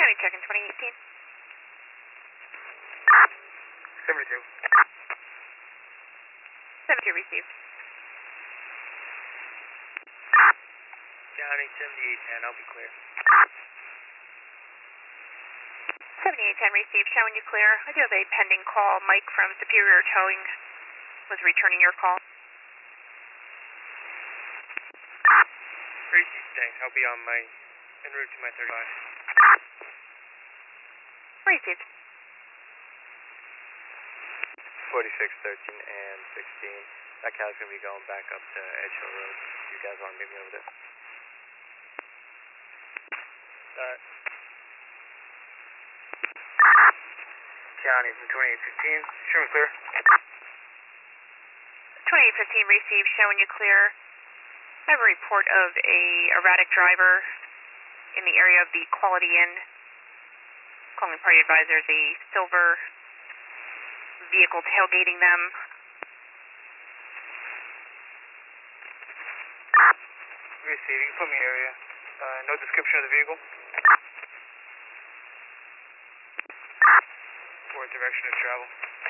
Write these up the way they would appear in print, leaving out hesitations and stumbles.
check in 2018. 72. 72 received. County 7810, I'll be clear. 7810 received, showing you clear. I do have a pending call. Mike from Superior Towing was returning your call. Received, thanks. I'll be en route to my 35. Received. 4613 and 16. That cow's going to be going back up to Edge Hill Road. You guys want to meet me over there? County from 2815. Show me clear. 2815 received, showing you clear. I have a report of a erratic driver in the area of the Quality Inn. Calling party advisors, a silver vehicle tailgating them. Receive, you can put me in area. No description of the vehicle? Or direction of travel?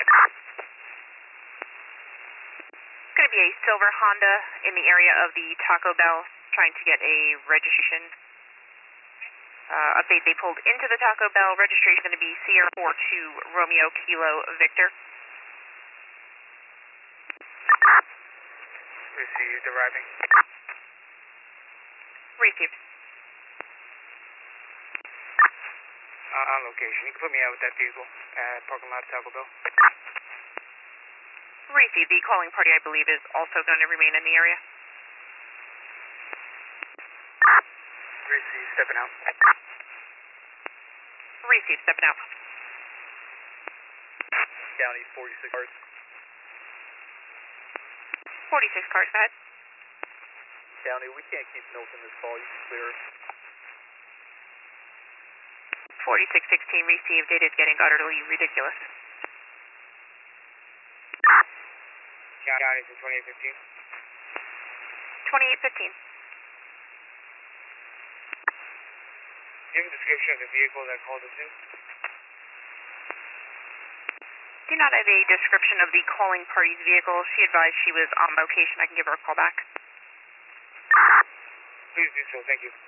It's going to be a silver Honda in the area of the Taco Bell, trying to get a registration. Update, they pulled into the Taco Bell. Registration going to be Sierra 42 Romeo Kilo Victor. Received, arriving. Received. On location. You can put me out with that vehicle at parking lot of Taco Bell. Received. The calling party, I believe, is also going to remain in the area. Received, stepping out. Received, stepping out. County 46 cars. 46 cars, go ahead. County, we can't keep notes on this call. You can clear it. 4616 received. It is getting utterly ridiculous. County from 2815. 2815. Do you have a description of the vehicle that called us in? Do not have a description of the calling party's vehicle. She advised she was on location. I can give her a call back. Please do so, thank you.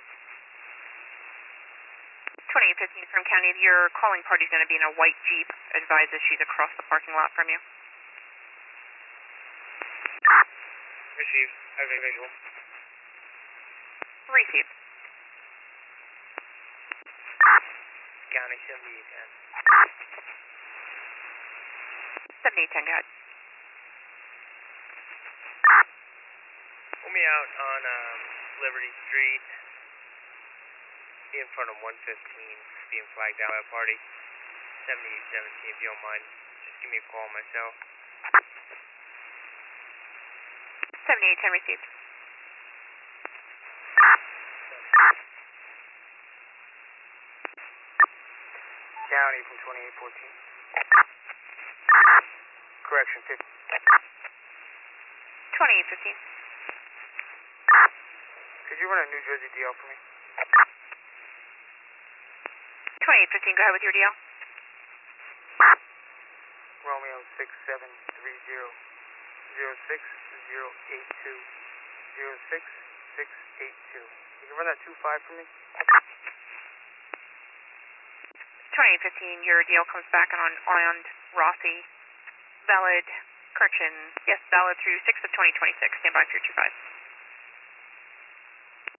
2815 from County. Your calling party's going to be in a white Jeep. Advises she's across the parking lot from you. Received. I have a visual. Received. County 7810. 7810, go ahead. Pull me out on Liberty Street. Be in front of 115. Being flagged out by a party. 7817, if you don't mind. Just give me a call on my cell. 7810 received. County from 2814. Correction, 50. 2815. Could you run a New Jersey DL for me? 2815, go ahead with your deal. Romeo 6730 06082 06682. You can run that 25 for me? 2815, your deal comes back on Rossi. Valid, correction, yes, valid through 6 of 2026. Stand by for your 25.